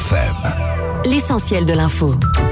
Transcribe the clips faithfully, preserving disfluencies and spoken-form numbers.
F M. L'essentiel de l'info.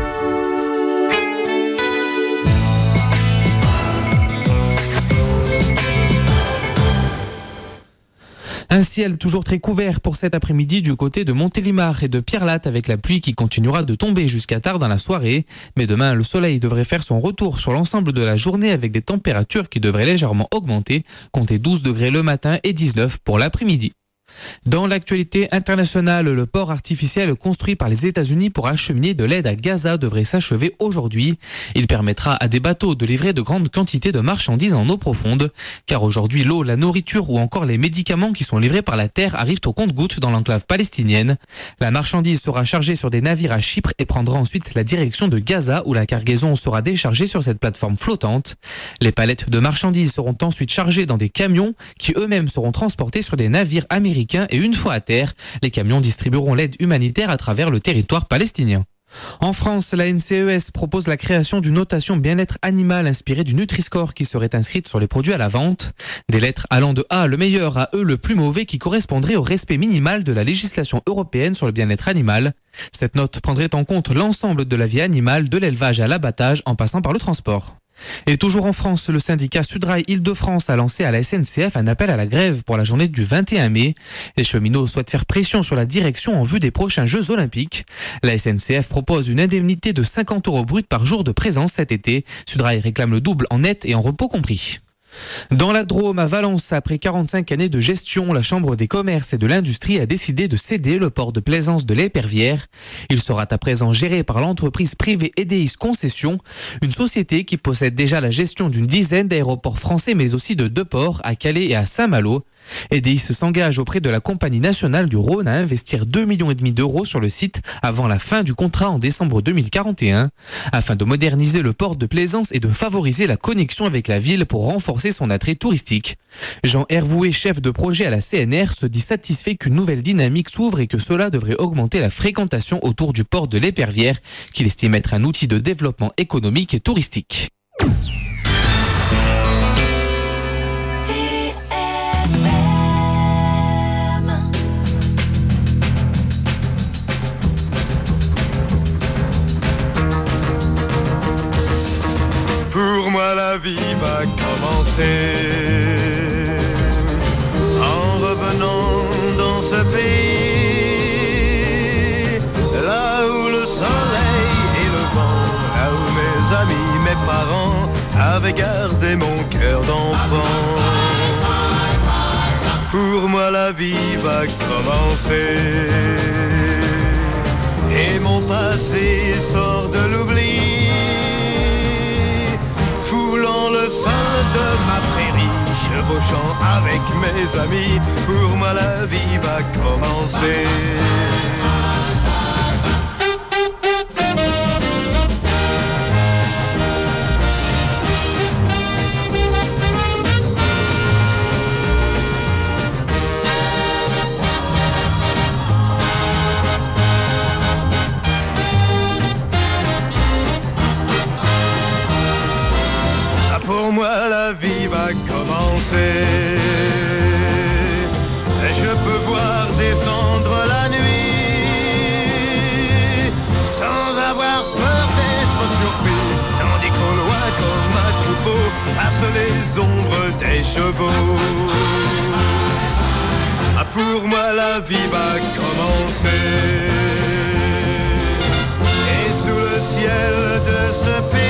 Un ciel toujours très couvert pour cet après-midi du côté de Montélimar et de Pierrelatte avec la pluie qui continuera de tomber jusqu'à tard dans la soirée. Mais demain, le soleil devrait faire son retour sur l'ensemble de la journée avec des températures qui devraient légèrement augmenter. Comptez douze degrés le matin et dix-neuf pour l'après-midi. Dans l'actualité internationale, le port artificiel construit par les États-Unis pour acheminer de l'aide à Gaza devrait s'achever aujourd'hui. Il permettra à des bateaux de livrer de grandes quantités de marchandises en eau profonde. Car aujourd'hui, l'eau, la nourriture ou encore les médicaments qui sont livrés par la terre arrivent au compte-gouttes dans l'enclave palestinienne. La marchandise sera chargée sur des navires à Chypre et prendra ensuite la direction de Gaza où la cargaison sera déchargée sur cette plateforme flottante. Les palettes de marchandises seront ensuite chargées dans des camions qui eux-mêmes seront transportés sur des navires américains. Et une fois à terre, les camions distribueront l'aide humanitaire à travers le territoire palestinien. En France, la N C E S propose la création d'une notation bien-être animal inspirée du Nutri-Score qui serait inscrite sur les produits à la vente. Des lettres allant de A, le meilleur, à E, le plus mauvais, qui correspondraient au respect minimal de la législation européenne sur le bien-être animal. Cette note prendrait en compte l'ensemble de la vie animale, de l'élevage à l'abattage, en passant par le transport. Et toujours en France, le syndicat Sudrail Île-de-France a lancé à la S N C F un appel à la grève pour la journée du vingt et un mai. Les cheminots souhaitent faire pression sur la direction en vue des prochains Jeux Olympiques. La S N C F propose une indemnité de cinquante euros brut par jour de présence cet été. Sudrail réclame le double en net et en repos compris. Dans la Drôme, à Valence, après quarante-cinq années de gestion, la Chambre des commerces et de l'industrie a décidé de céder le port de plaisance de l'Épervière. Il sera à présent géré par l'entreprise privée Edeis Concessions, une société qui possède déjà la gestion d'une dizaine d'aéroports français mais aussi de deux ports, à Calais et à Saint-Malo. Edeis s'engage auprès de la Compagnie nationale du Rhône à investir deux virgule cinq millions d'euros sur le site avant la fin du contrat en décembre deux mille quarante et un, afin de moderniser le port de plaisance et de favoriser la connexion avec la ville pour renforcer son attrait touristique. Jean Hervouet, chef de projet à la C N R, se dit satisfait qu'une nouvelle dynamique s'ouvre et que cela devrait augmenter la fréquentation autour du port de l'Épervière, qu'il estime être un outil de développement économique et touristique. Pour moi la vie va commencer en revenant dans ce pays, là où le soleil et le vent, là où mes amis, mes parents avaient gardé mon cœur d'enfant. Pour moi la vie va commencer et mon passé sort de l'oubli, foulant le sein de ma prairie, chevauchant avec mes amis. Pour moi la vie va commencer. Pour moi la vie va commencer. Je peux voir descendre la nuit sans avoir peur d'être surpris, tandis qu'au loin comme un troupeau passent les ombres des chevaux. Ah, pour moi la vie va commencer. Et sous le ciel de ce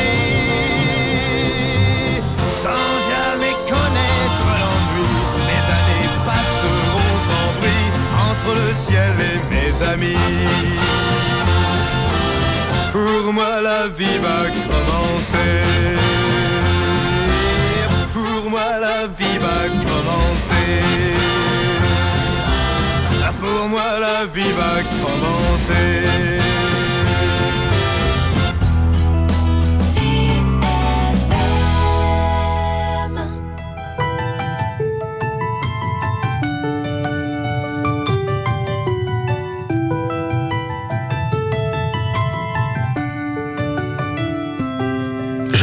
pays, sans jamais connaître l'ennui, mes années passeront sans bruit entre le ciel et mes amis. Pour moi la vie va commencer. Pour moi la vie va commencer. Pour moi la vie va commencer.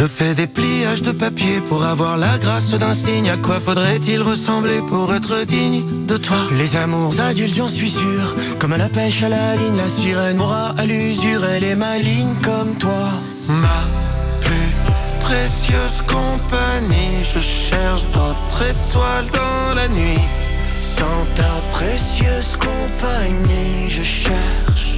Je fais des pliages de papier pour avoir la grâce d'un signe. À quoi faudrait-il ressembler pour être digne de toi? Les amours adultes, j'en suis sûr, comme à la pêche à la ligne. La sirène m'aura à l'usure, elle est maligne comme toi. Ma plus précieuse compagnie, je cherche d'autres étoiles dans la nuit. Sans ta précieuse compagnie, je cherche.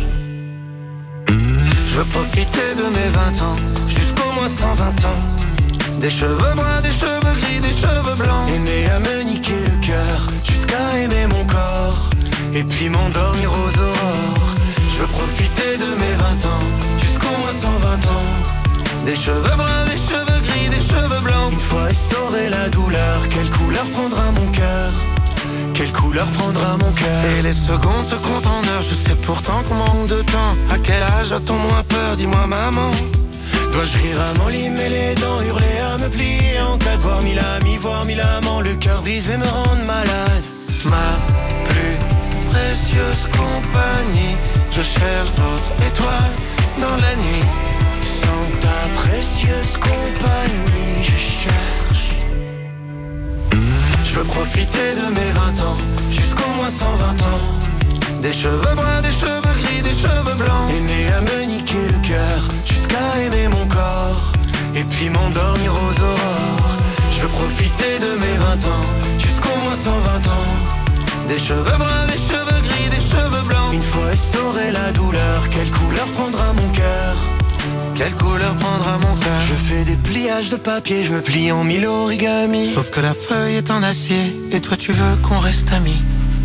Je veux profiter de mes vingt ans, jusqu'au moins cent vingt ans. Des cheveux bruns, des cheveux gris, des cheveux blancs. Aimer à me niquer le cœur, jusqu'à aimer mon corps. Et puis m'endormir aux aurores. Je veux profiter de mes vingt ans, jusqu'au moins cent vingt ans. Des cheveux bruns, des cheveux gris, des cheveux blancs. Une fois essoré la douleur, quelle couleur prendra mon cœur? Quelle couleur prendra mon cœur? Et les secondes se comptent en heures. Je sais pourtant qu'on manque de temps. À quel âge a-t-on moins peur? Dis-moi maman. Dois-je rire à m'enlimer les dents, hurler à me plier en cas de voir mille amis, voir mille amants, le cœur brisé me rendre malade? Ma plus précieuse compagnie, je cherche d'autres étoiles dans la nuit. Sans ta précieuse compagnie, je cherche. Je veux profiter de mes vingt ans, jusqu'au moins cent vingt ans. Des cheveux bruns, des cheveux gris, des cheveux blancs. Aimer à me niquer le cœur, jusqu'à aimer mon corps. Et puis m'endormir aux aurores. Je veux profiter de mes vingt ans, jusqu'au moins cent vingt ans. Des cheveux bruns, des cheveux gris, des cheveux blancs. Une fois essoré la douleur, quelle couleur prendra mon cœur? Quelle couleur prendra mon cœur? Je fais des pliages de papier, je me plie en mille origami. Sauf que la feuille est en acier, et toi tu veux qu'on reste amis.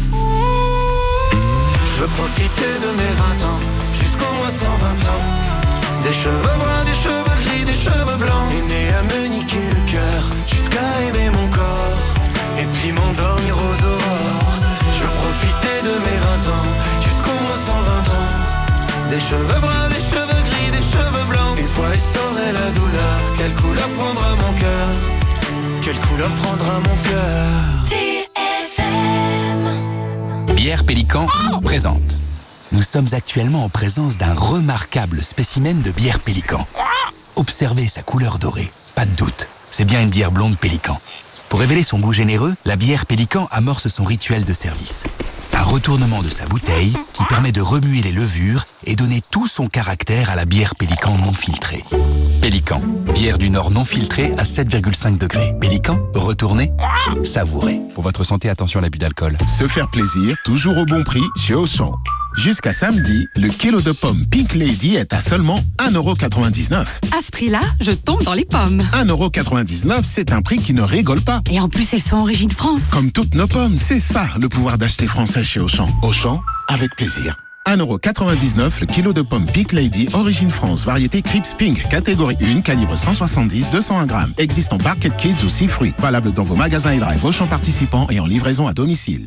Je veux profiter de mes vingt ans, jusqu'au moins cent vingt ans. Des cheveux bruns, des cheveux gris, des cheveux blancs. Aimer à me niquer le cœur, jusqu'à aimer mon corps. Et puis m'endormir aux aurores. Je veux profiter de mes vingt ans, jusqu'au moins cent vingt ans. Des cheveux bruns, des cheveux gris, des cheveux blancs. Une fois essoré la douleur, quelle couleur prendra mon cœur? Quelle couleur prendra mon cœur? T F M. Bière Pélican présente. Nous sommes actuellement en présence d'un remarquable spécimen de bière Pélican. Observez sa couleur dorée, pas de doute, c'est bien une bière blonde Pélican. Pour révéler son goût généreux, la bière Pélican amorce son rituel de service. Un retournement de sa bouteille qui permet de remuer les levures et donner tout son caractère à la bière Pélican non filtrée. Pélican, bière du Nord non filtrée à sept virgule cinq degrés. Pélican, retournez, savourez. Pour votre santé, attention à l'abus d'alcool. Se faire plaisir, toujours au bon prix chez Auchan. Jusqu'à samedi, le kilo de pommes Pink Lady est à seulement un euro quatre-vingt-dix-neuf. À ce prix-là, je tombe dans les pommes. un euro quatre-vingt-dix-neuf, c'est un prix qui ne rigole pas. Et en plus, elles sont origine France. Comme toutes nos pommes, c'est ça le pouvoir d'acheter français chez Auchan. Auchan, avec plaisir. un euro quatre-vingt-dix-neuf le kilo de pommes Pink Lady, origine France, variété Crips Pink, catégorie un, calibre cent soixante-dix à deux cent un grammes. Existe en Barquette Kids ou six fruits. Valable dans vos magasins et drive Auchan participants et en livraison à domicile.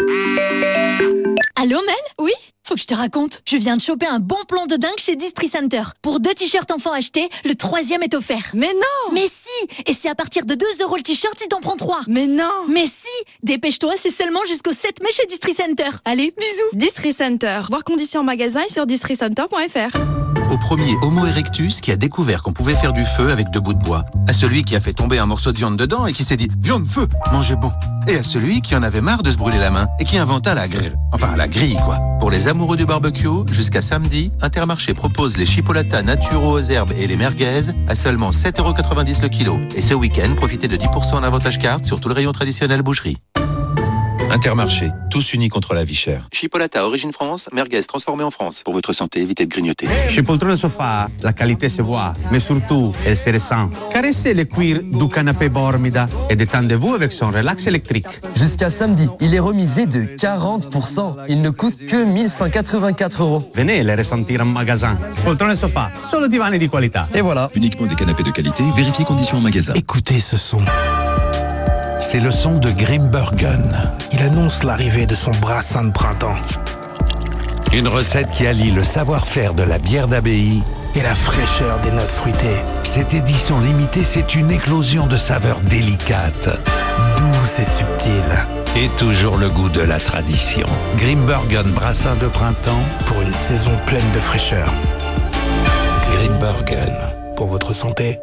Allô Mel? Oui? Faut que je te raconte. Je viens de choper un bon plan de dingue chez Distri Center. Pour deux t-shirts enfants achetés, le troisième est offert. Mais non! Mais si! Et c'est à partir de deux euros le t-shirt si t'en prends trois. Mais non! Mais si! Dépêche-toi, c'est seulement jusqu'au sept mai chez Distri Center. Allez, bisous! Distri Center. Voir conditions en magasin et sur distri center point f r. Au premier Homo erectus qui a découvert qu'on pouvait faire du feu avec deux bouts de bois. À celui qui a fait tomber un morceau de viande dedans et qui s'est dit « Viande, feu, mangez bon !» Et à celui qui en avait marre de se brûler la main et qui inventa la grille. Enfin, la grille, quoi. Pour les amoureux du barbecue, jusqu'à samedi, Intermarché propose les chipolatas naturaux aux herbes et les merguez à seulement sept euros quatre-vingt-dix le kilo. Et ce week-end, profitez de dix pour cent en avantage carte sur tout le rayon traditionnel boucherie. Intermarché, tous unis contre la vie chère. Chipolata origine France, merguez transformée en France. Pour votre santé, évitez de grignoter. Chez Poltrone Sofa, la qualité se voit, mais surtout, elle se ressent. Caressez le cuir du canapé Bormida et détendez-vous avec son relax électrique. Jusqu'à samedi, il est remisé de quarante pour cent. Il ne coûte que mille cent quatre-vingt-quatre euros. Venez le ressentir en magasin. Poltrone Sofa, solo divani di qualità. Et voilà. Uniquement des canapés de qualité, vérifiez conditions en magasin. Écoutez ce son. C'est le son de Grimbergen. Il annonce l'arrivée de son brassin de printemps. Une recette qui allie le savoir-faire de la bière d'abbaye et la fraîcheur des notes fruitées. Cette édition limitée, c'est une éclosion de saveurs délicates, douces et subtiles. Et toujours le goût de la tradition. Grimbergen brassin de printemps pour une saison pleine de fraîcheur. Grimbergen, pour votre santé.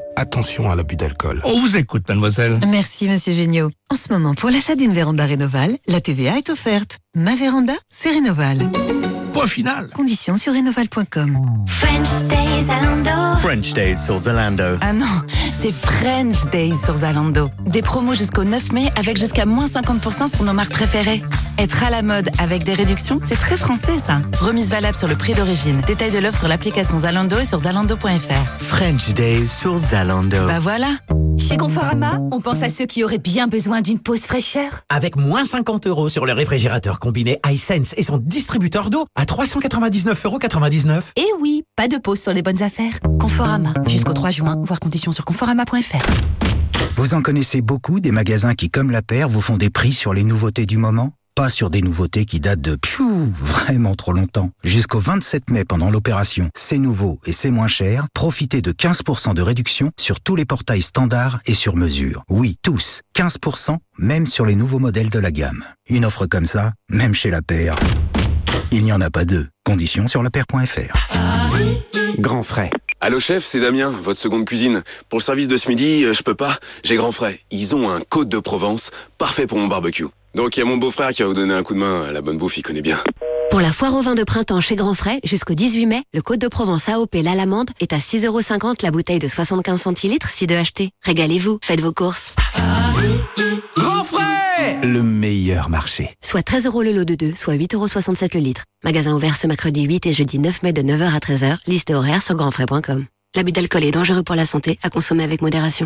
attention à l'abus d'alcool. On vous écoute, mademoiselle. Merci, monsieur Géniaud. En ce moment, pour l'achat d'une véranda Rénoval, la T V A est offerte. Ma véranda, c'est Rénoval. Point final. Conditions sur rénoval point com. French Days Zalando. French Days sur Zalando. Ah non, c'est French Days sur Zalando. Des promos jusqu'au neuf mai avec jusqu'à moins cinquante pour cent sur nos marques préférées. Être à la mode avec des réductions, c'est très français ça. Remise valable sur le prix d'origine. Détail de l'offre sur l'application Zalando et sur zalando point f r. French Days sur Zalando. Bah voilà. Chez Conforama, on pense à ceux qui auraient bien besoin d'une pause fraîcheur. Avec moins cinquante euros sur le réfrigérateur combiné iSense et son distributeur d'eau à trois cent quatre-vingt-dix-neuf euros quatre-vingt-dix-neuf. Et oui, pas de pause sur les bonnes affaires. Conforama, jusqu'au trois juin, voir conditions sur conforama point f r. Vous en connaissez beaucoup des magasins qui, comme la paire, vous font des prix sur les nouveautés du moment ? Pas sur des nouveautés qui datent de piou, vraiment trop longtemps. Jusqu'au vingt-sept mai, pendant l'opération C'est nouveau et c'est moins cher, profitez de quinze pour cent de réduction sur tous les portails standards et sur mesure. Oui, tous, quinze pour cent, même sur les nouveaux modèles de la gamme. Une offre comme ça, même chez la paire, il n'y en a pas deux. Conditions sur la paire point f r. Grand frais. Allô chef, c'est Damien, votre seconde cuisine. Pour le service de ce midi, euh, je peux pas, j'ai Grand frais. Ils ont un Côte de Provence, parfait pour mon barbecue. Donc il y a mon beau-frère qui va vous donner un coup de main, la bonne bouffe, il connaît bien. Pour la foire au vin de printemps chez Grand Frais, jusqu'au dix-huit mai, le Côte de Provence A O P l'Alamande est à six euros cinquante la bouteille de soixante-quinze centilitres, si deux achetés. Régalez-vous, faites vos courses. Grand Frais, le meilleur marché. Soit treize euros le lot de deux, soit huit euros soixante-sept le litre. Magasin ouvert ce mercredi huit et jeudi neuf mai de neuf heures à treize heures. Liste horaire sur grand frais point com. L'abus d'alcool est dangereux pour la santé, à consommer avec modération.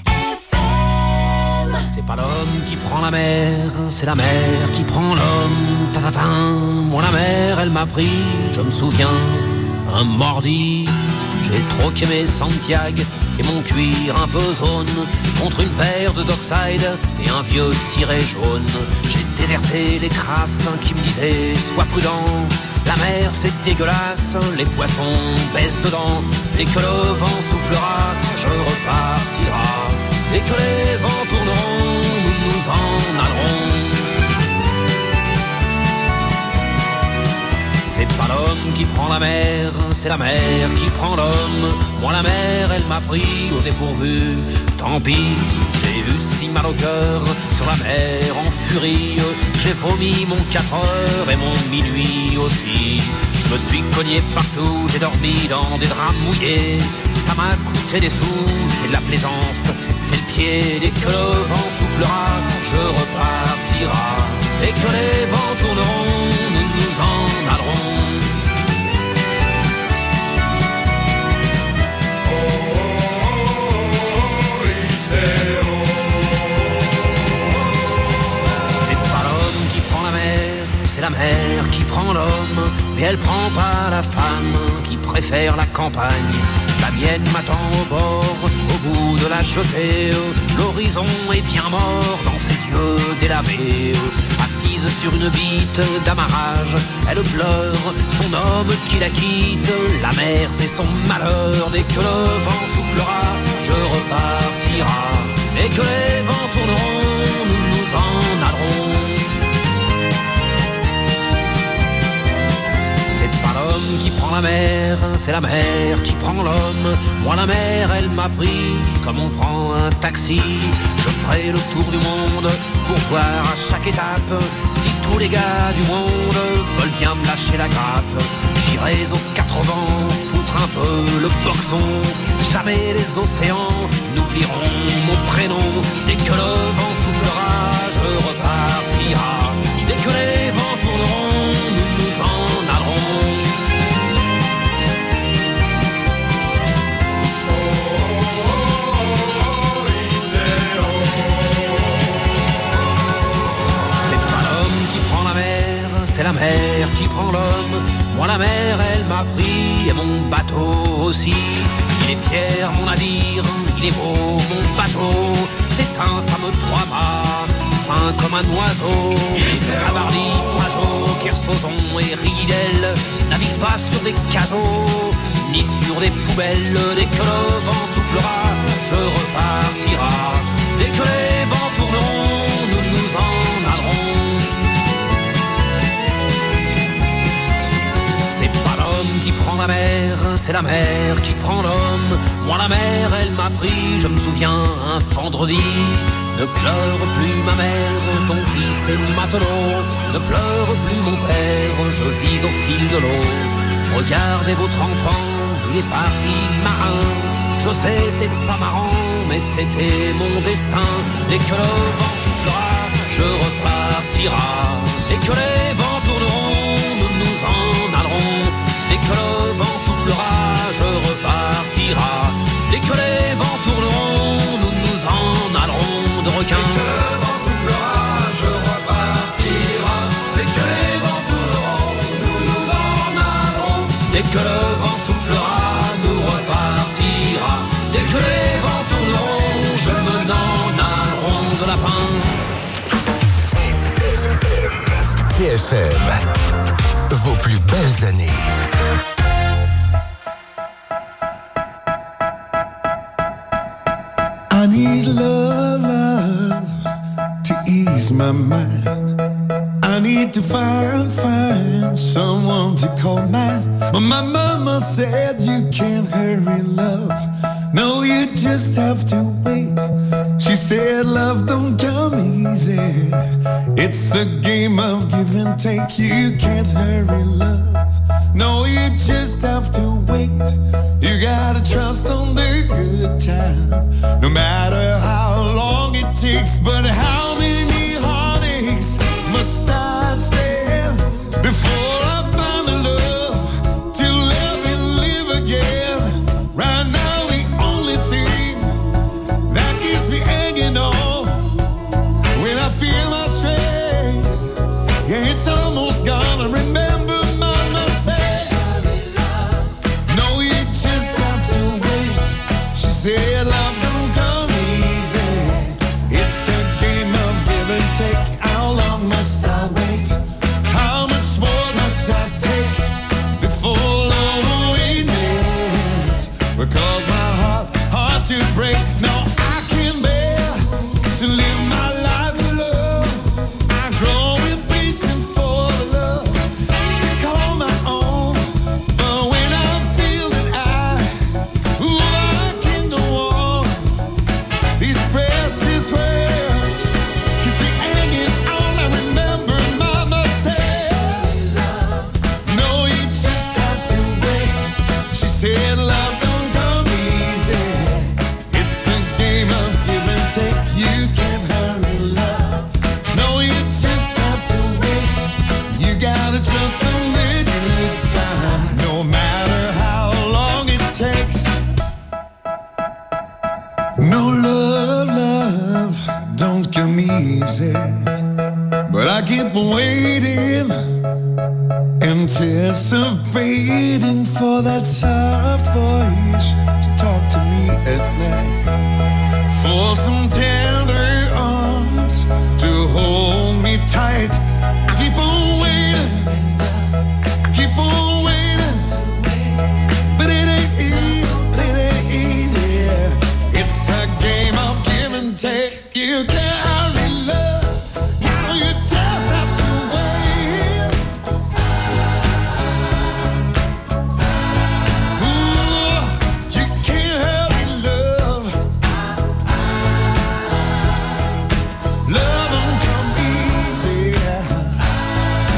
C'est pas l'homme qui prend la mer, c'est la mer qui prend l'homme. Ta-ta-tin, moi la mer, elle m'a pris, je me souviens, un mordi. J'ai troqué mes Santiago et mon cuir un peu zone contre une paire de Dockside et un vieux ciré jaune. J'ai déserté les crasses qui me disaient sois prudent. La mer c'est dégueulasse, les poissons baissent dedans. Dès que le vent soufflera, je repartira. Et que les vents tourneront, nous nous en allerons. C'est pas l'homme qui prend la mer, c'est la mer qui prend l'homme. Moi la mer, elle m'a pris au dépourvu. Tant pis, j'ai eu si mal au cœur sur la mer en furie. J'ai vomi mon quatre heures et mon minuit aussi. Je me suis cogné partout, j'ai dormi dans des draps mouillés. Ça m'a coûté des sous, c'est de la plaisance, c'est le pied. Dès que le vent soufflera, je repartira. Et que les vents tourneront, nous nous en allerons. C'est pas l'homme qui prend la mer, c'est la mer qui prend l'homme. Mais elle prend pas la femme qui préfère la campagne. La mienne m'attend au bord, au bout de la jetée. L'horizon est bien mort dans ses yeux délavés. Assise sur une bite d'amarrage, elle pleure son homme qui la quitte. La mer c'est son malheur, dès que le vent soufflera, je repartira. Et que les vents tourneront, nous nous en allerons. L'homme qui prend la mer, c'est la mer qui prend l'homme. Moi la mer, elle m'a pris comme on prend un taxi. Je ferai le tour du monde pour voir à chaque étape si tous les gars du monde veulent bien me lâcher la grappe. J'irai aux quatre vents foutre un peu le boxon. Jamais les océans n'oublieront mon prénom. Dès que le vent soufflera, je repartira. Dès que les vents tourneront, nous nous en allerons. C'est la mer qui prend l'homme. Moi la mer elle m'a pris et mon bateau aussi. Il est fier mon navire, il est beau mon bateau. C'est un fameux trois-mâts, fin comme un oiseau. Les Cabarly, Pajot, Kersozon et Ridel naviguent pas sur des cajots ni sur des poubelles. Dès que le vent soufflera, je repartira. Dès que les vents tourneront, nous nous en allerons. C'est pas l'homme qui prend la mer, c'est la mer qui prend l'homme. Moi la mer, elle m'a pris, je me souviens, un vendredi. Ne pleure plus ma mère, ton fils est matelot. Ne pleure plus mon père, je vis au fil de l'eau. Regardez votre enfant, il est parti marin. Je sais, c'est pas marrant, mais c'était mon destin. Dès que le vent soufflera, je repartira. Dès que les vents tourneront, nous nous en allerons. Dès que le vent soufflera, je repartira. Dès que les vents tourneront, nous nous en allerons de requins. Dès que le vent soufflera, je repartira. Dès que les vents tourneront, nous nous en allerons. Dès que le vent soufflera, nous repartira. Dès que les vents tourneront, je me n'en allerons de lapin. T F M, vos plus belles années. I need love, love to ease my mind. I need to find, find someone to call mine. But my mama said you can't hurry love. No, you just have to wait. She said love don't come easy. It's a game of give and take. You can't hurry love. No, you just have to wait. You gotta trust on the good time. No matter how long it takes. But how many heartaches must I stand before I find a love to let me live again? Right now the only thing that keeps me hanging on, when I feel my strength, yeah, it's almost gone. I remember mama said, no, you just have to wait. She said love don't come easy. It's a game of give and take. How long must I wait? How much more must I take before loneliness will cause my heart, heart to break? No, I can bear to live my life alone. I grow in peace and for the love to call my own. But when I feel that I, ooh, I can go on, these precious words keep me hanging on. I remember mama said, no, you just have to wait. She said love don't come easy. It's a game of give and take. You can't hurry love. No, you just have to wait. You gotta trust in the good time, no matter how long it takes. No, love, love don't come easy. But I keep waiting, anticipating for that soft voice to talk to me at night, for some tender arms to hold me tight. I keep on waiting, I keep on waiting, but it ain't easy, it ain't easy. It's a game of give and take. You can't hurry love, now you just have to wait. Ooh, you can't hurry love. Love don't come easy.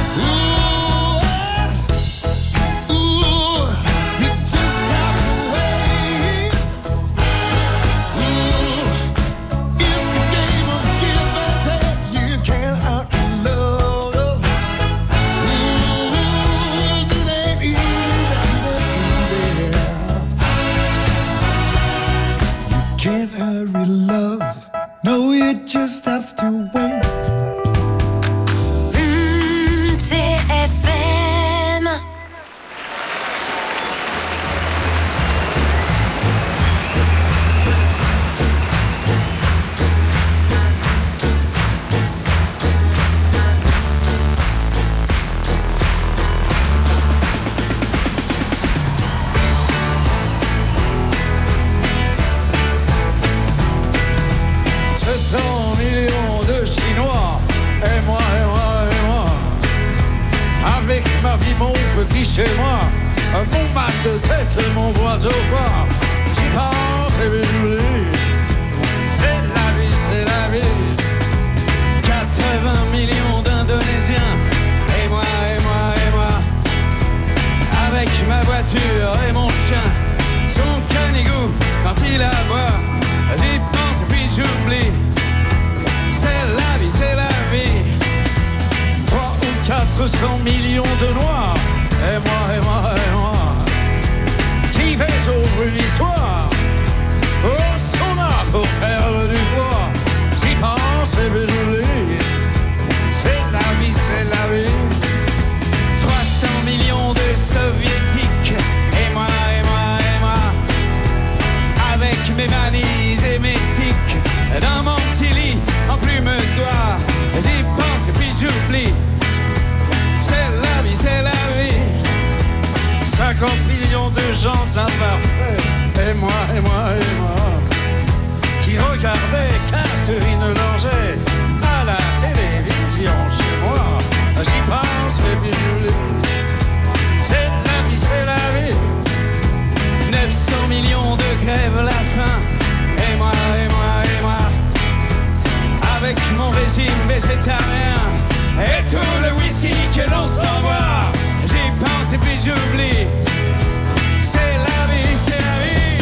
ma vie, mon petit chez moi, mon mal de tête et mon oiseau fort. J'y pense et j'oublie. C'est la vie, c'est la vie. quatre-vingts millions d'Indonésiens. Et moi, et moi, et moi. Avec ma voiture et mon chien. Son canigou quand il aboie. J'y pense et puis j'oublie. C'est la vie, c'est la vie. Trois ou quatre cents millions de noirs. Et moi, et moi, et moi. Qui fait son brunissoir. Au sauna pour perdre du poids. J'y pense et puis j'oublie. C'est la vie, c'est la vie. Trois cents millions de soviétiques. Et moi, et moi, et moi. Avec mes manies et mes tics. Dans mon petit lit, en plume d'oie. J'y pense et puis j'oublie. C'est la vie, c'est la vie. cinquante millions de gens imparfaits. Et moi, et moi, et moi. Qui regardaient Catherine Langer à la télévision chez moi. J'y pense et puis j'oublie. C'est la vie, c'est la vie. neuf cents millions de grèves la faim. Et moi, et moi, et moi. Avec mon régime végétarien et tout le whisky que l'on s'envoie. J'y pense et puis j'oublie. C'est la vie, c'est la vie.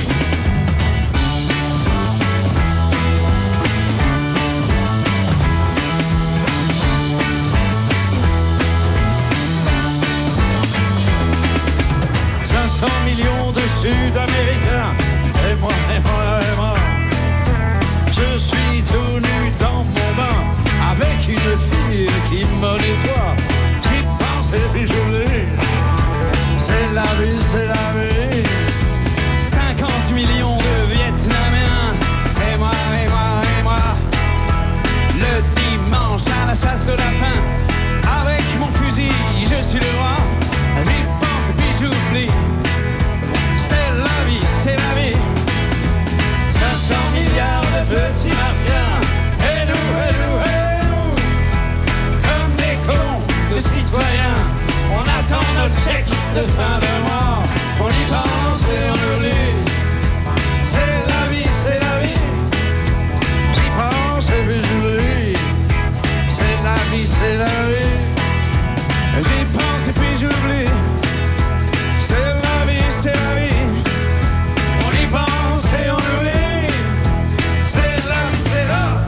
cinq cents millions de Sud-Américains. Et moi, et moi, et moi. Je suis tout nu dans mon bain avec une fille qui me nettoie. J'y pense et puis j'oublie. C'est la vie, c'est la vie. cinquante millions de Vietnamiens. Et moi, et moi, et moi. Le dimanche à la chasse au lapin. Avec mon fusil, je suis le roi. J'y pense et puis j'oublie. C'est la vie, c'est la vie. cinq cents milliards de petits martiens. Et nous, et nous, et nous. Comme des cons de citoyens. On attend notre chèque de fin de mois. On y pense et on oublie. C'est la vie, c'est la vie. J'y pense et puis j'oublie. C'est la vie, c'est la vie. J'y pense et puis j'oublie. C'est la vie, c'est la vie. On y pense et on oublie. C'est la vie, c'est la vie.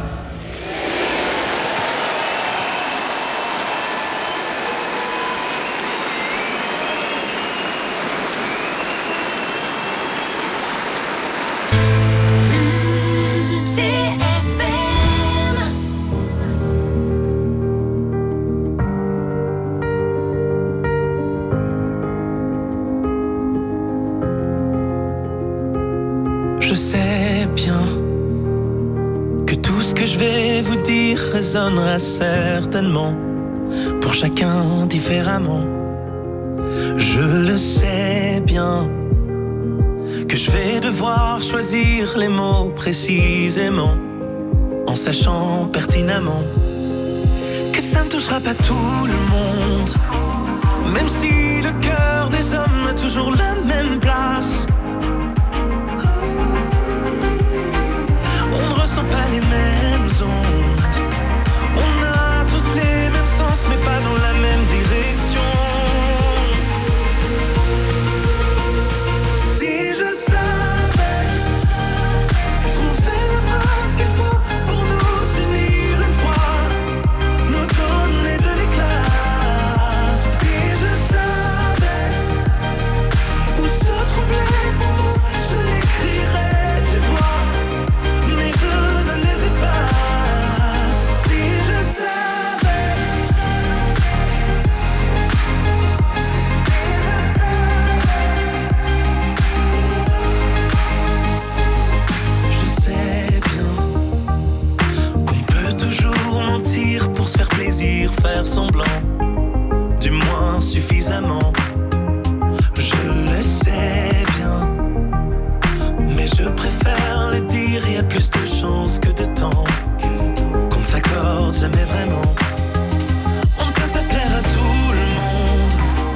Je sais bien que tout ce que je vais vous dire résonnera certainement pour chacun différemment. Je le sais bien que je vais devoir choisir les mots précisément en sachant pertinemment que ça ne touchera pas tout le monde, même si le cœur des hommes a toujours la même place. On ne ressent pas les mêmes ondes. On a tous les mêmes sens, mais pas dans la même direction. Si je savais trouver la phrase qu'il faut pour nous unir une fois, nous donner de l'éclat. Si je savais où se trouvent les bons mots, je l'écrirais, tu vois. Mais je ne les ai pas. Si je savais. Je sais bien qu'on peut toujours mentir pour se faire plaisir, faire semblant, du moins suffisamment. Je le sais bien, mais je préfère le dire, il y a plus de chance que de temps qu'on ne s'accorde jamais vraiment. On ne peut pas plaire à tout le monde,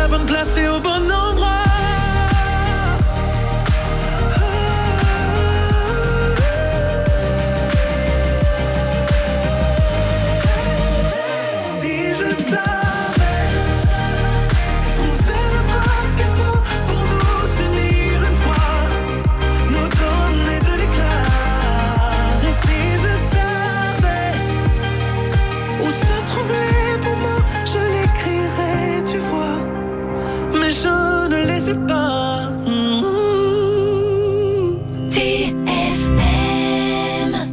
la bonne place et au bon endroit. Je ne les ai pas. Mmh. T F M.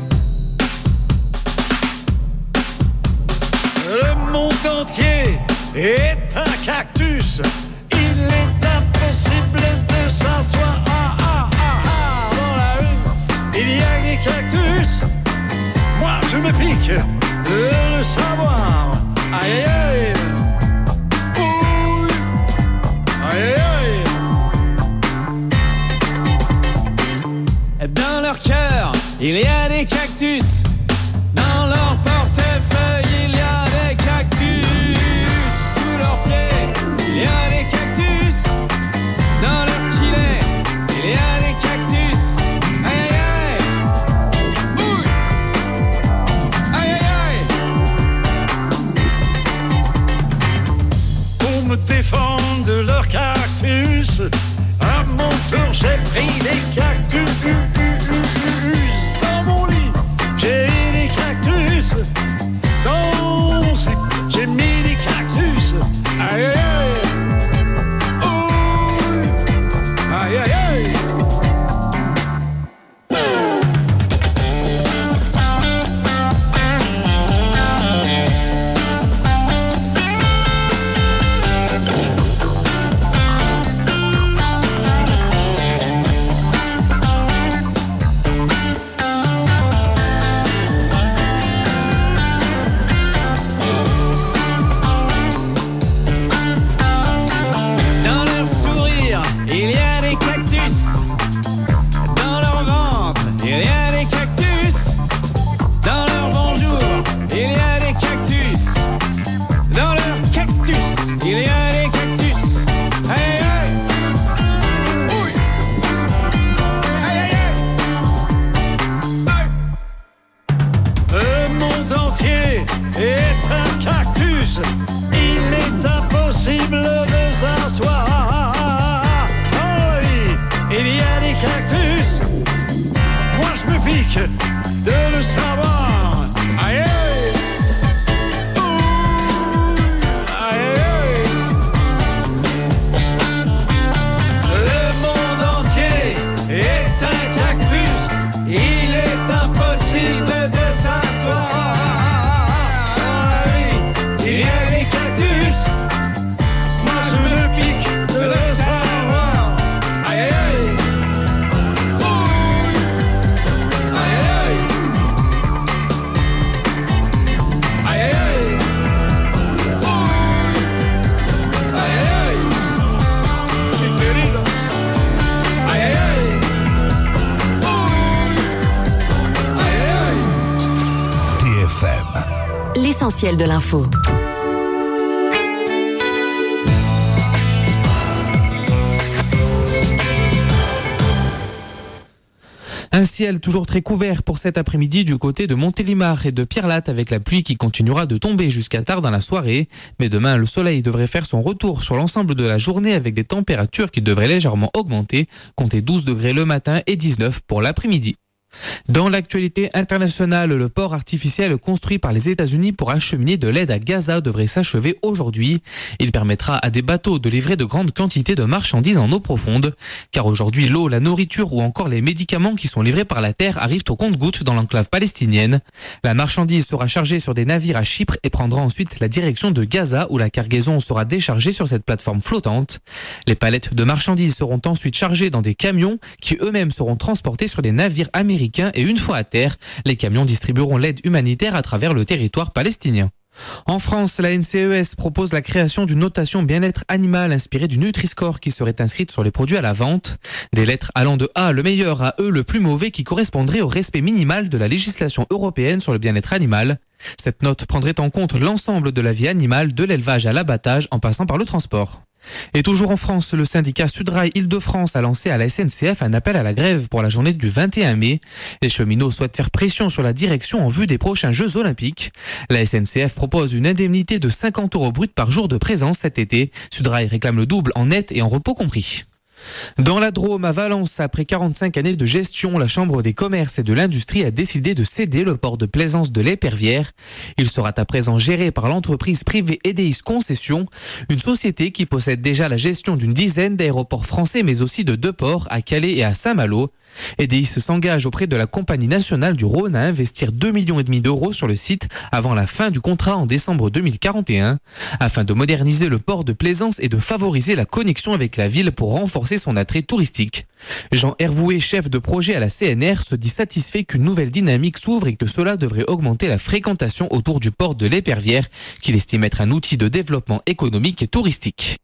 Le monde entier est un cactus. Il est impossible de s'asseoir. Ah, ah, ah, ah, dans la rue, il y a des cactus. Moi, je me pique de le savoir. Aïe, aïe, aïe. Dans leur cœur, il y a des cactus. Dans leur portefeuille, il y a des cactus. Sous leurs pieds, il y a des cactus. Dans leur gilet, il y a des cactus. Aïe aïe aïe. Ouh. Aïe aïe aïe. Pour me défendre de leurs cactus, à mon tour j'ai pris des cactus. Dans mon lit, j'ai des cactus. Dans mon slip, j'ai mis des cactus. Aïe aïe aïe. Oh. Aïe aïe aïe. De le savoir. Aïe aïe. Ouh. Aïe aïe. Le monde entier est un cactus. Il est impossible de s'asseoir. Oui, il y a des cactus. Moi je me pique de le savoir. Aïe aïe. L'essentiel de l'info. Un ciel toujours très couvert pour cet après-midi du côté de Montélimar et de Pierre-Latte avec la pluie qui continuera de tomber jusqu'à tard dans la soirée. Mais demain, le soleil devrait faire son retour sur l'ensemble de la journée avec des températures qui devraient légèrement augmenter. Comptez douze degrés le matin et dix-neuf pour l'après-midi. Dans l'actualité internationale, le port artificiel construit par les États-Unis pour acheminer de l'aide à Gaza devrait s'achever aujourd'hui. Il permettra à des bateaux de livrer de grandes quantités de marchandises en eau profonde. Car aujourd'hui, l'eau, la nourriture ou encore les médicaments qui sont livrés par la terre arrivent au compte-gouttes dans l'enclave palestinienne. La marchandise sera chargée sur des navires à Chypre et prendra ensuite la direction de Gaza où la cargaison sera déchargée sur cette plateforme flottante. Les palettes de marchandises seront ensuite chargées dans des camions qui eux-mêmes seront transportés sur des navires américains et une fois à terre, les camions distribueront l'aide humanitaire à travers le territoire palestinien. En France, la N C E S propose la création d'une notation bien-être animal inspirée du Nutri-Score qui serait inscrite sur les produits à la vente. Des lettres allant de A, le meilleur, à E, le plus mauvais, qui correspondraient au respect minimal de la législation européenne sur le bien-être animal. Cette note prendrait en compte l'ensemble de la vie animale, de l'élevage à l'abattage, en passant par le transport. Et toujours en France, le syndicat Sudrail Île-de-France a lancé à la S N C F un appel à la grève pour la journée du vingt et un mai. Les cheminots souhaitent faire pression sur la direction en vue des prochains Jeux Olympiques. La S N C F propose une indemnité de cinquante euros brut par jour de présence cet été. Sudrail réclame le double en net et en repos compris. Dans la Drôme, à Valence, après quarante-cinq années de gestion, la Chambre des commerces et de l'industrie a décidé de céder le port de plaisance de l'Épervière. Il sera à présent géré par l'entreprise privée Edeis Concessions, une société qui possède déjà la gestion d'une dizaine d'aéroports français, mais aussi de deux ports, à Calais et à Saint-Malo. Edeis s'engage auprès de la Compagnie nationale du Rhône à investir deux virgule cinq millions d'euros sur le site avant la fin du contrat en décembre deux mille quarante et un, afin de moderniser le port de plaisance et de favoriser la connexion avec la ville pour renforcer son attrait touristique. Jean Hervouet, chef de projet à la C N R, se dit satisfait qu'une nouvelle dynamique s'ouvre et que cela devrait augmenter la fréquentation autour du port de l'Épervière, qu'il estime être un outil de développement économique et touristique.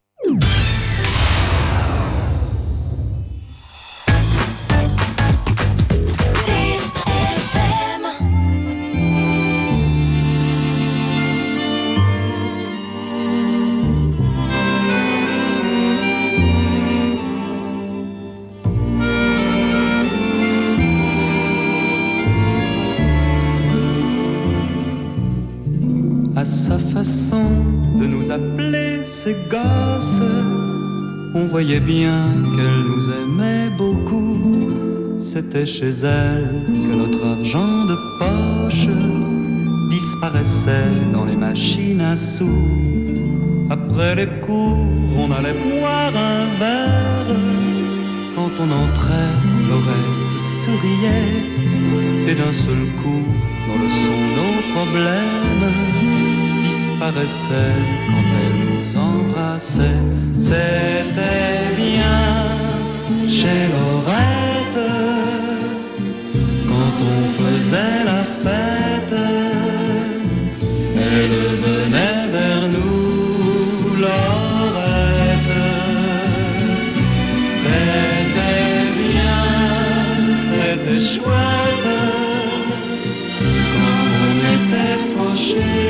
À sa façon de nous appeler ses gosses, on voyait bien qu'elle nous aimait beaucoup. C'était chez elle que notre argent de poche disparaissait dans les machines à sous. Après les cours, on allait boire un verre. Quand on entrait, Laurette souriait, et d'un seul coup, dans le son, nos problèmes disparaissaient quand elle nous embrassait. C'était bien chez Laurette quand on faisait la fête. Elle venait vers nous, Laurette. C'était bien, c'était chouette quand on était fauchés.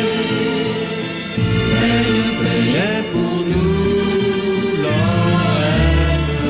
Elle payait pour nous, Laurette.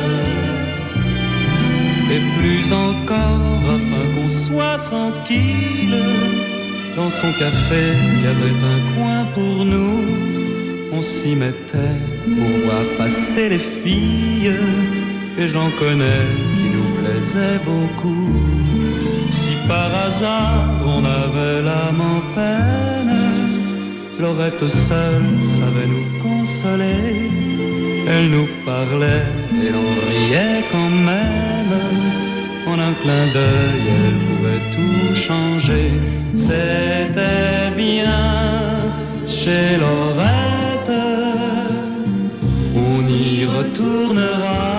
Et plus encore, afin qu'on soit tranquille, dans son café, il y avait un coin pour nous. On s'y mettait pour voir passer les filles, et j'en connais qui nous plaisaient beaucoup. Si par hasard on avait l'âme en peine, Laurette seule savait nous consoler. Elle nous parlait et l'on riait quand même. En un clin d'œil, elle pouvait tout changer. C'était bien chez Laurette, on y retournera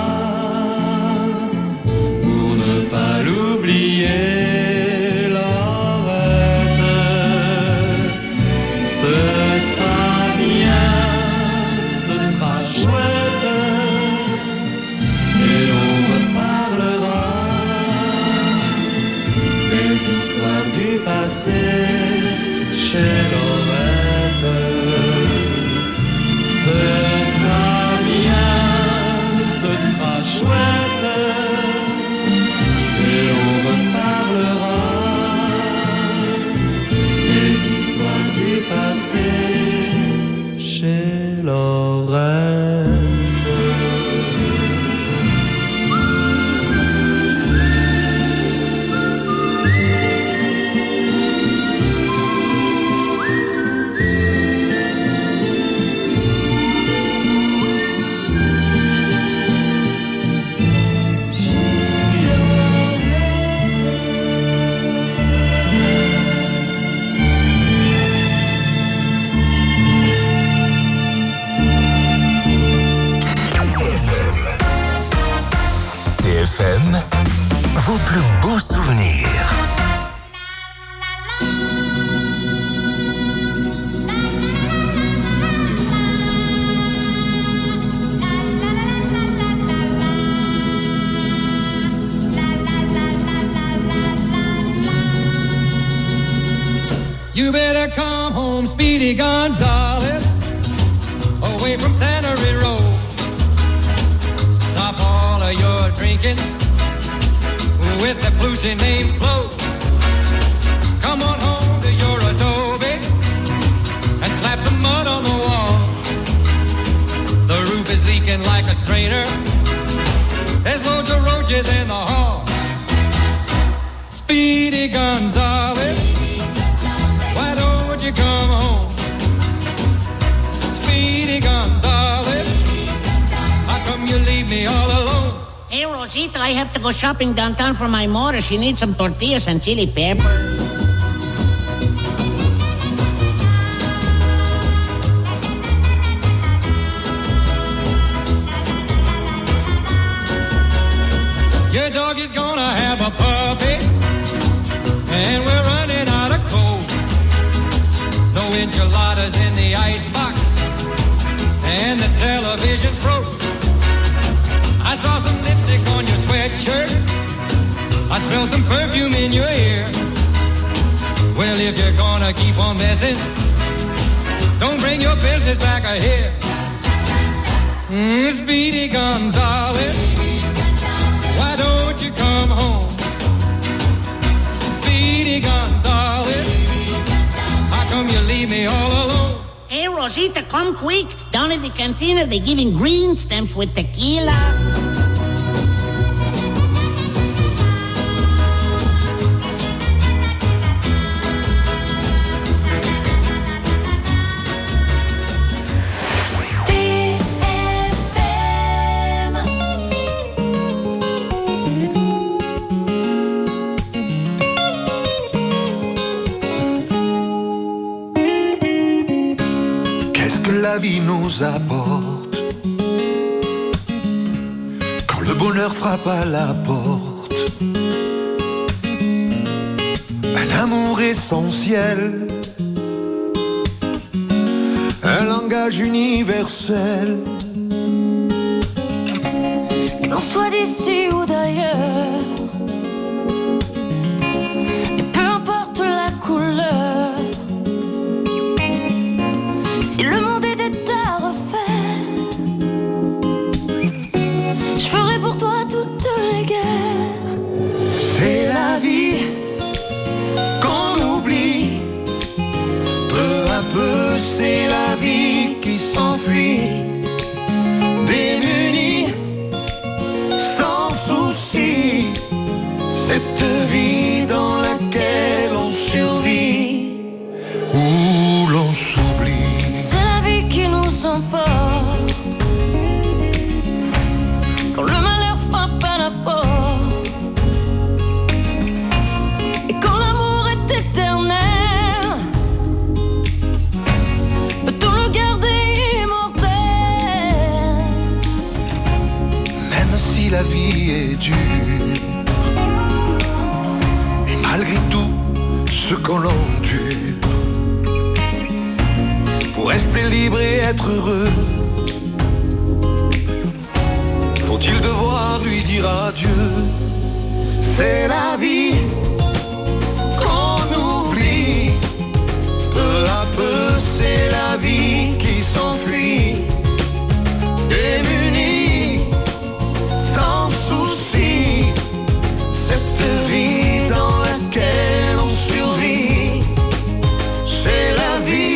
pour ne pas l'oublier. Ce sera bien, ce sera chouette, et on reparlera des histoires du passé chez Laurette. Ce sera bien, ce sera chouette, et on reparlera des histoires du passé chez Laurette. T F M, vos plus beaux souvenirs. You better come home, Speedy Gonzales, or away from Tannery Road. Stop all of your drinking with the Bluesy name Flo. Come on home to your adobe and slap some mud on the wall. The roof is leaking like a strainer. There's loads of roaches in the hall. Speedy Gonzales, why don't you come home? Speedy Gonzales, how come you leave me all alone? Hey, Rosita, I have to go shopping downtown for my mother. She needs some tortillas and chili pepper. Your dog is gonna have a puppy, and we're running out of coal. No enchiladas in the icebox, and the television's broke. I saw some lipstick on your sweatshirt. I smell some perfume in your ear. Well, if you're gonna keep on messing, don't bring your business back here. Mm, Speedy Gonzales, why don't you come home? Speedy Gonzales, how come you leave me all alone? Hey, Rosita, come quick. Down at the cantina, they're giving green stamps with tequila. La vie nous apporte quand le bonheur frappe à la porte. Un amour essentiel, un langage universel. Que l'on soit d'ici ou d'ailleurs, et peu importe la couleur, si le monde était à refaire, je ferai pour toi toutes les guerres. C'est la vie qu'on oublie, peu à peu c'est la vie qui s'enfuit, démunie, sans souci, cette vie dans laquelle on survit, où l'on s'oublie. Emporte quand le malheur frappe à la porte, et quand l'amour est éternel, peut-on le garder immortel? Même si la vie est dure, et malgré tout ce qu'on endure, pour rester libre et être heureux, faut-il devoir lui dire adieu? C'est la vie qu'on oublie, peu à peu c'est la vie qui s'enfuit, démunie, sans souci, cette vie dans laquelle on survit, c'est la vie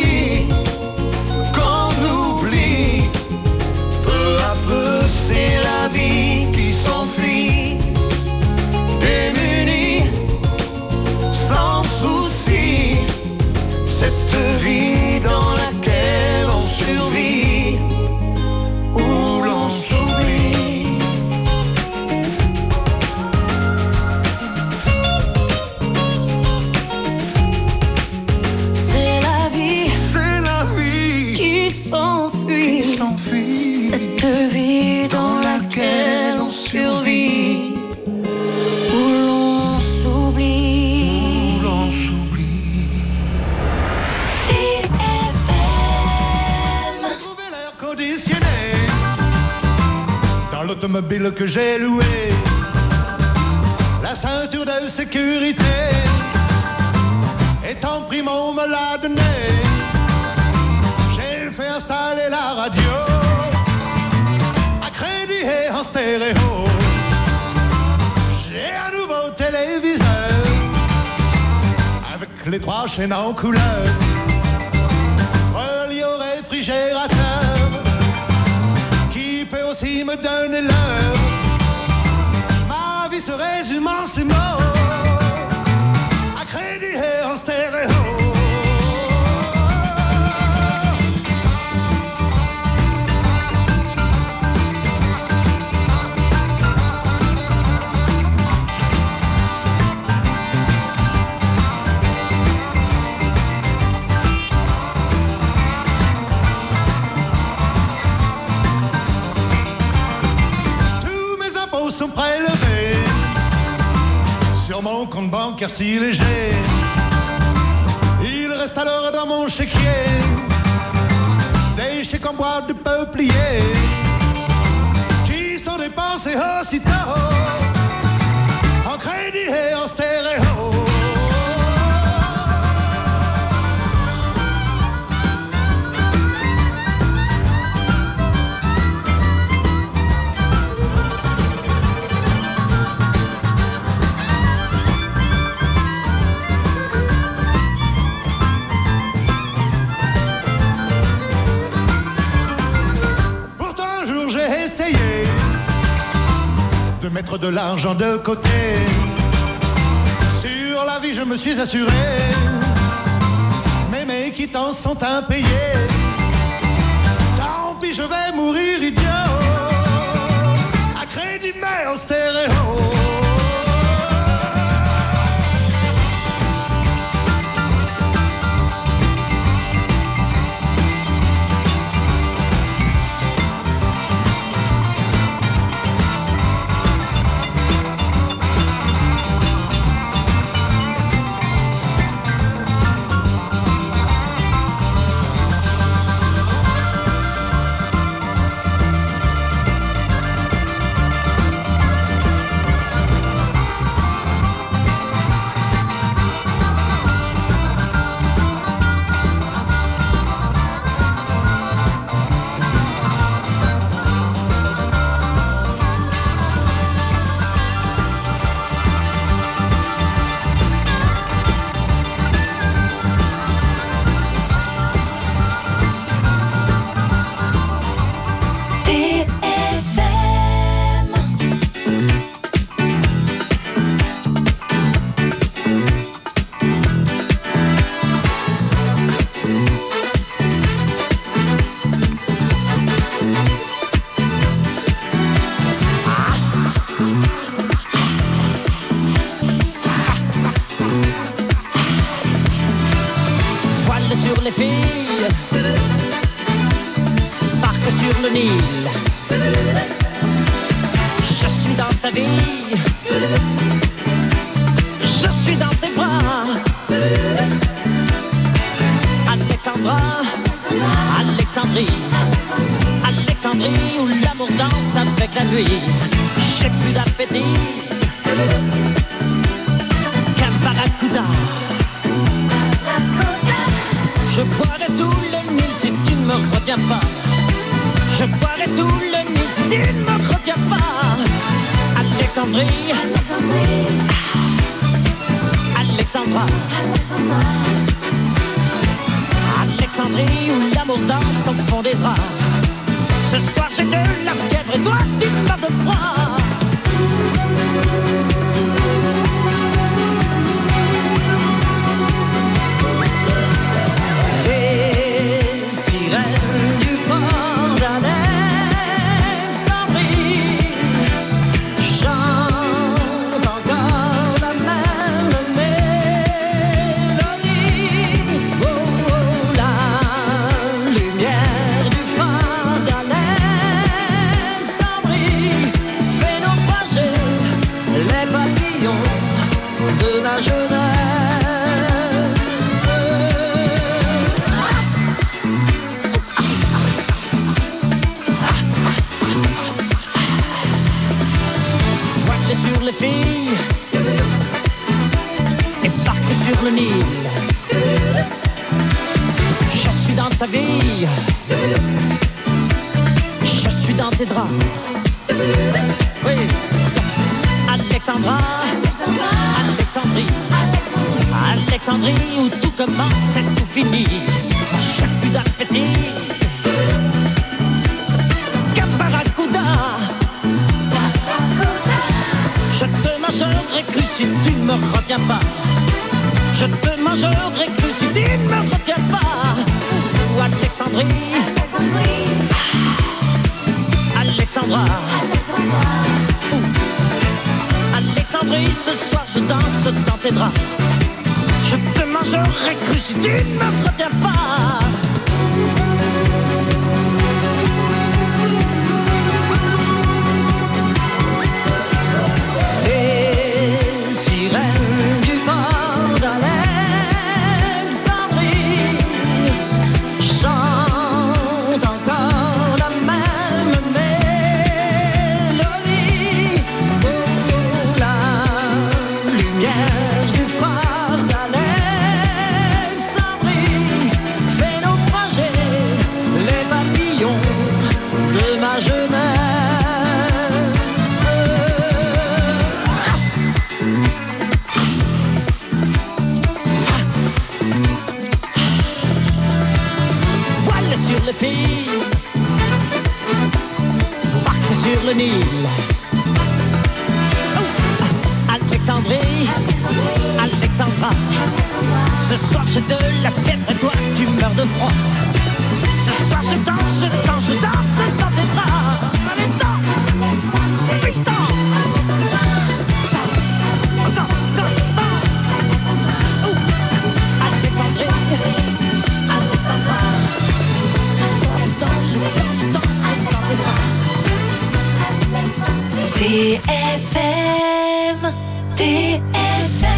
c'est la vie qui s'enfuit, démunie, sans souci, cette vie dans laquelle on survit, où l'on s'oublie. C'est la vie, c'est la vie qui s'enfuit, qui s'enfuit, cette vie dans laquelle on survit, où l'on s'oublie, où l'on s'oublie. T F M. Trouver l'air conditionné dans l'automobile que j'ai loué, la ceinture de sécurité étant pris, on me l'a donné. J'ai fait installer la radio stéréo. J'ai un nouveau téléviseur avec les trois chaînes en couleur, relié au réfrigérateur qui peut aussi me donner l'heure. Ma vie se résume en ces mots, à crédit et en stéréo. Sont prélevés sur mon compte bancaire si léger. Il reste alors dans mon chéquier des chèques en bois de peuplier qui sont dépensés aussitôt en crédit et en stéréo. De mettre de l'argent de côté. Sur la vie je me suis assuré, mais mes quittances sont impayées. Tant pis, je vais mourir idiot, à crédit mais en stéréo. ta vie. Je suis dans tes draps. Oui. Alexandra, Alexandrie, Alexandrie où tout commence et tout finit. Chaque coup d'appétit. Caparacuda, je te mangerai cru si tu ne me retiens pas. Je te mangerai cru si tu ne me retiens pas. Ou Alexandrie, Alexandra, Alexandrie, ce soir je danse dans tes draps. Je te mangerai cru si tu ne me retiens pas. Les sirènes du port d'Alexandrie chantent encore la même mélodie. Oh, la lumière du phare d'Alexandrie fait naufrager les papillons de ma jeunesse. Sur le fil, marqué sur le Nil. Oh, Alexandrie, Alexandra, ce soir j'ai de la fièvre et toi tu meurs de froid. Ce soir je danse, je danse, je danse dans tes bras. Allez, danse, putain. T F M, T F M.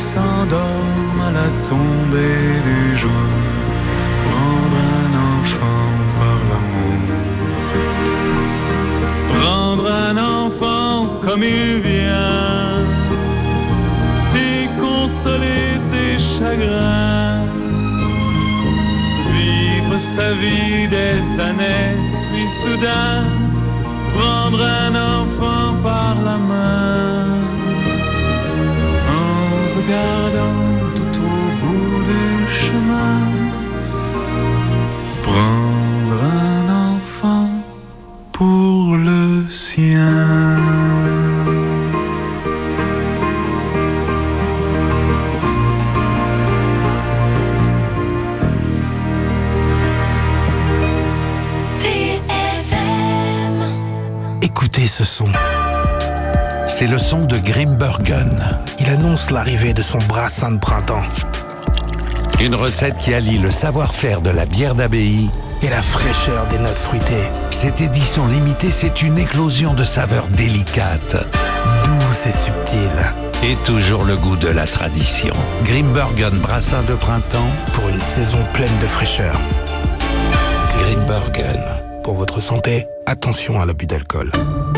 s'endorment à la tombée du jour. Prendre un enfant par l'amour. Prendre un enfant comme il vient et consoler ses chagrins. Vivre sa vie des années, puis soudain prendre un enfant par la main. En regardant tout au bout du chemin, prendre un enfant pour le sien. Écoutez ce son. C'est le son de Grimbergen. Il annonce l'arrivée de son brassin de printemps. Une recette qui allie le savoir-faire de la bière d'abbaye et la fraîcheur des notes fruitées. Cette édition limitée, c'est une éclosion de saveurs délicates, douces et subtiles. Et toujours le goût de la tradition. Grimbergen brassin de printemps pour une saison pleine de fraîcheur. Grimbergen. Pour votre santé, attention à l'abus d'alcool.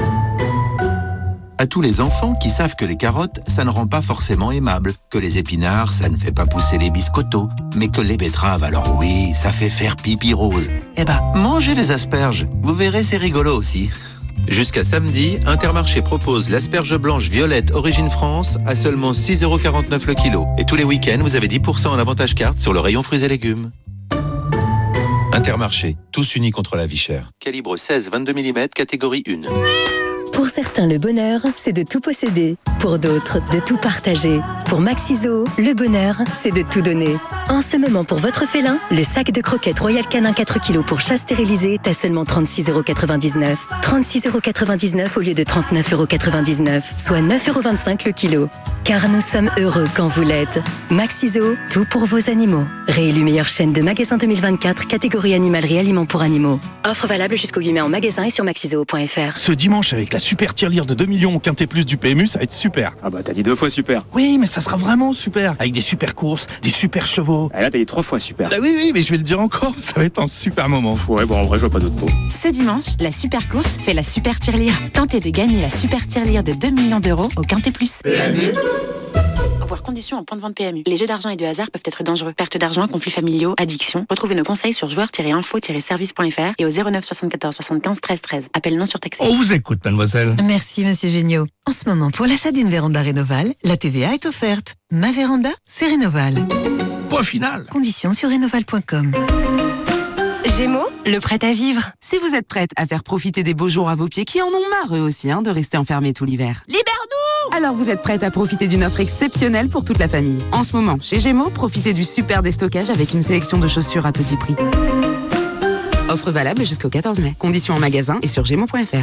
À tous les enfants qui savent que les carottes, ça ne rend pas forcément aimable, que les épinards, ça ne fait pas pousser les biscottos, mais que les betteraves, alors oui, ça fait faire pipi rose. Eh ben, mangez les asperges, vous verrez, c'est rigolo aussi. Jusqu'à samedi, Intermarché propose l'asperge blanche violette Origine France à seulement six euros quarante-neuf le kilo. Et tous les week-ends, vous avez dix pour cent en avantage carte sur le rayon fruits et légumes. Intermarché, tous unis contre la vie chère. Calibre seize à vingt-deux millimètres, catégorie un. Pour certains, le bonheur, c'est de tout posséder. Pour d'autres, de tout partager. Pour Maxiso, le bonheur, c'est de tout donner. En ce moment, pour votre félin, le sac de croquettes Royal Canin quatre kilos pour chat stérilisé est à seulement trente-six euros quatre-vingt-dix-neuf. trente-six euros quatre-vingt-dix-neuf au lieu de trente-neuf euros quatre-vingt-dix-neuf, soit neuf euros vingt-cinq le kilo. Car nous sommes heureux quand vous l'êtes. Maxiso, tout pour vos animaux. Réélu meilleure chaîne de magasins deux mille vingt-quatre, catégorie animalerie aliments pour animaux. Offre valable jusqu'au huit mai en magasin et sur maxiso point f r. Ce dimanche, avec la super tirelire de deux millions au Quintet Plus du P M U, ça va être super. Ah bah t'as dit deux fois super. Oui, mais ça sera vraiment super. Avec des super courses, des super chevaux. Ah là t'as dit trois fois super. Bah oui, oui, mais je vais le dire encore, ça va être un super moment. Ouais, bon en vrai je vois pas d'autres mots. Ce dimanche, la super course fait la super tirelire. Tentez de gagner la super tirelire de deux millions d'euros au Quintet Plus. P M U. Voir conditions en point de vente P M U. Les jeux d'argent et de hasard peuvent être dangereux. Perte d'argent, conflits familiaux, addiction. Retrouvez nos conseils sur joueurs tiret info tiret service point f r et au zéro neuf soixante-quatorze soixante-quinze treize treize. Appel non surtaxé. On vous écoute, mademoiselle. Merci, monsieur Géniaud. En ce moment, pour l'achat d'une véranda Rénoval, la T V A est offerte. Ma véranda, c'est Rénoval. Point final. Conditions sur rénoval point com. Gémeaux, le prêt à vivre. Si vous êtes prête à faire profiter des beaux jours à vos pieds qui en ont marre eux aussi hein, de rester enfermés tout l'hiver. Libère-nous! Alors vous êtes prête à profiter d'une offre exceptionnelle pour toute la famille. En ce moment, chez Gémeaux, profitez du super déstockage avec une sélection de chaussures à petit prix. Offre valable jusqu'au quatorze mai. Conditions en magasin et sur gémeaux point f r.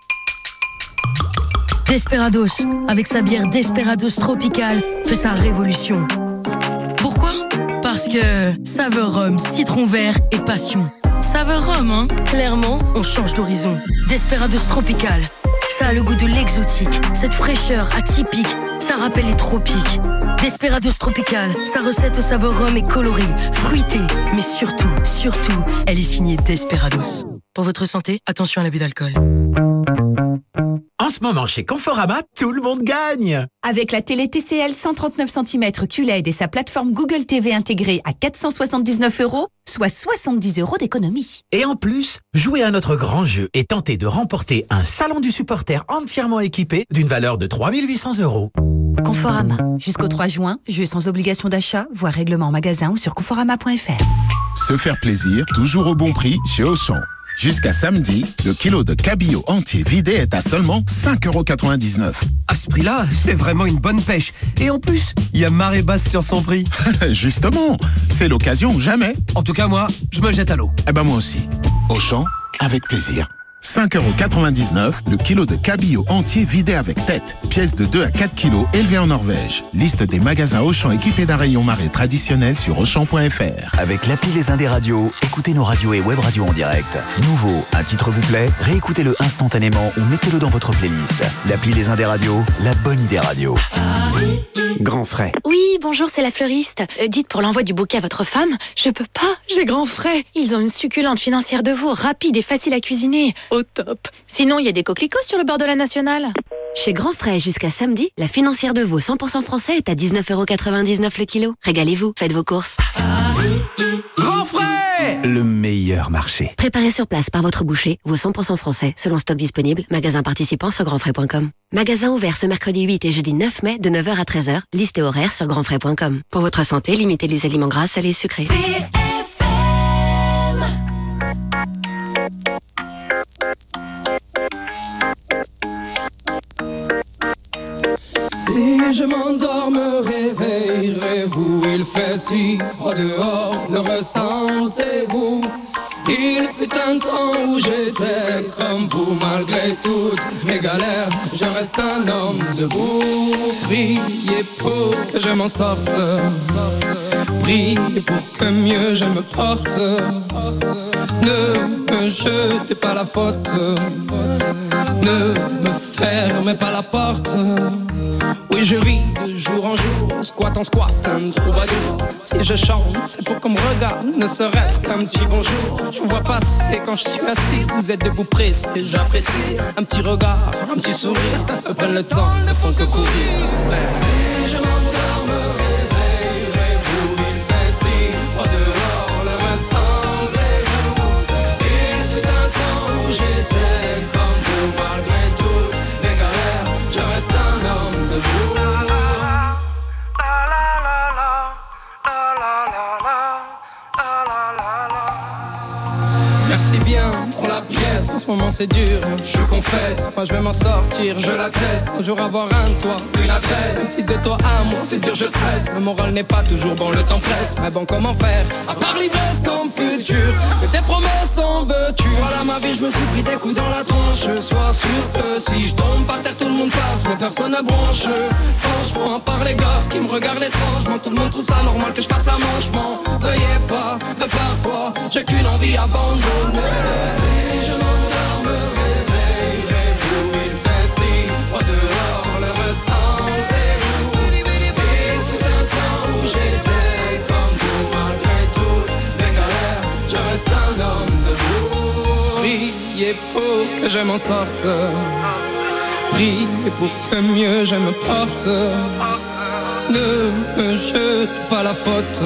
Desperados, avec sa bière Desperados Tropical, fait sa révolution. Pourquoi ? Parce que saveur rhum, citron vert et passion. Saveur rhum, hein ? Clairement, on change d'horizon. Desperados Tropical, ça a le goût de l'exotique. Cette fraîcheur atypique, ça rappelle les tropiques. Desperados Tropical, sa recette au saveur rhum est colorée, fruitée, mais surtout, surtout, elle est signée Desperados. Pour votre santé, attention à l'abus d'alcool. En ce moment, chez Conforama, tout le monde gagne. Avec la télé T C L cent trente-neuf centimètres Q L E D et sa plateforme Google T V intégrée à quatre cent soixante-dix-neuf euros, soit soixante-dix euros d'économie. Et en plus, jouez à notre grand jeu et tentez de remporter un salon du supporter entièrement équipé d'une valeur de trois mille huit cents euros. Conforama. Jusqu'au trois juin, jeu sans obligation d'achat, voire règlement en magasin ou sur conforama point f r. Se faire plaisir, toujours au bon prix chez Auchan. Jusqu'à samedi, le kilo de cabillaud entier vidé est à seulement cinq euros quatre-vingt-dix-neuf. À ce prix-là, c'est vraiment une bonne pêche. Et en plus, il y a marée basse sur son prix. Justement, c'est l'occasion ou jamais. En tout cas, moi, je me jette à l'eau. Eh ben moi aussi. Auchan, avec plaisir. cinq euros quatre-vingt-dix-neuf le kilo de cabillaud entier vidé avec tête. Pièce de deux à quatre kilos élevée en Norvège. Liste des magasins Auchan équipés d'un rayon marée traditionnel sur auchan point f r. Avec l'appli Les Indés Radio, écoutez nos radios et web radios en direct. Nouveau, un titre vous plaît, réécoutez-le instantanément ou mettez-le dans votre playlist. L'appli Les Indés Radio, la bonne idée radio. Grand frais. Oui, bonjour, c'est la fleuriste. Euh, dites pour l'envoi du bouquet à votre femme, je peux pas, j'ai grand frais. Ils ont une succulente financière de veau, rapide et facile à cuisiner. Au top. Sinon, il y a des coquelicots sur le bord de la Nationale. Chez Grand Frais, jusqu'à samedi, la financière de veau cent pour cent français est à dix-neuf euros quatre-vingt-dix-neuf le kilo. Régalez-vous, faites vos courses. Grand frais, le meilleur marché. Préparé sur place par votre boucher, veau cent pour cent français, selon stock disponible, magasin participant sur grand frais point com. Magasin ouvert ce mercredi huit et jeudi neuf mai de neuf heures à treize heures. Liste et horaire sur grand frais point com. Pour votre santé, limitez les aliments gras, salés et sucrés. Si je m'endors, me réveillerez-vous. Il fait si froid dehors, le ressentez-vous? Il fut un temps où j'étais comme vous. Malgré toutes mes galères, je reste un homme debout. Priez pour que je m'en sorte, priez pour que mieux je me porte. Ne me jetez pas la faute, ne me fermez pas la porte. Oui, je vis de jour en jour, squat en squat, un troubadour. Si je chante, c'est pour qu'on me regarde, ne serait-ce qu'un petit bonjour. Je vous vois passer quand je suis assis, vous êtes debout pressé, j'apprécie. Un petit regard, un petit sourire, me prennent le temps, ne font que courir. Si je m'endors, me réveillerez-vous. Il fait si froid dehors, le ressentez-vous? Il fut un temps où j'étais comme vous. Malgré toutes mes galères, je reste un homme debout. Merci bien pour la pièce, en ce moment c'est dur, je confesse. Moi je vais m'en sortir, je l'atteste. Toujours avoir un toit, une adresse. Si de toi à moi c'est dur, je stresse. Le moral n'est pas toujours bon, le temps presse. Mais bon, comment faire, à part l'ivresse comme futur? Que tes promesses en veux-tu? Voilà ma vie, je me suis pris des coups dans la tronche. Sois sûr que si je tombe par terre, tout le monde passe, mais personne ne bronche. Franchement, à part les gosses qui me regardent étrangement, tout le monde trouve ça normal que je fasse la manche. M'en veuillez pas, de parfois j'ai qu'une envie abandonnée. Si je m'endors, me réveillerez-vous. Il fait si froid dehors, le ressentez-vous? Il fut un temps où j'étais comme vous. Malgré toutes mes galères, je reste un homme debout. Priez pour que je m'en sorte, priez pour que mieux je me porte. Ne me jete pas la faute,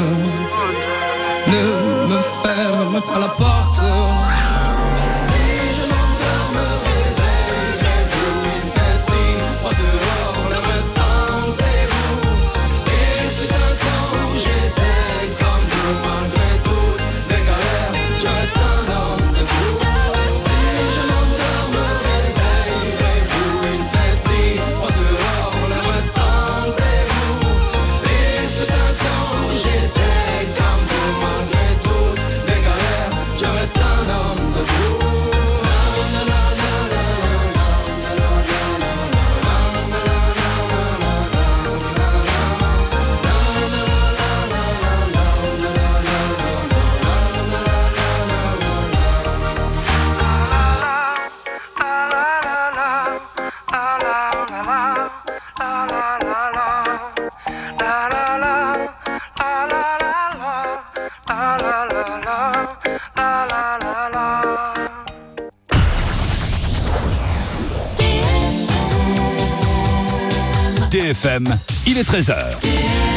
ne me ferme pas la porte. Si je m'endors, me réveillerez-vous. Il fait si froid dehors, le ressentez-vous? Il fut un temps où j'étais comme vous. Malgré toutes mes galères, je reste un homme debout. Si je m'endors, me réveillerez-vous. Il fait si froid dehors, le ressentez-vous? Il fut un temps où j'étais comme vous. Malgré toutes mes galères, je reste un homme debout. T F M, il est treize heures.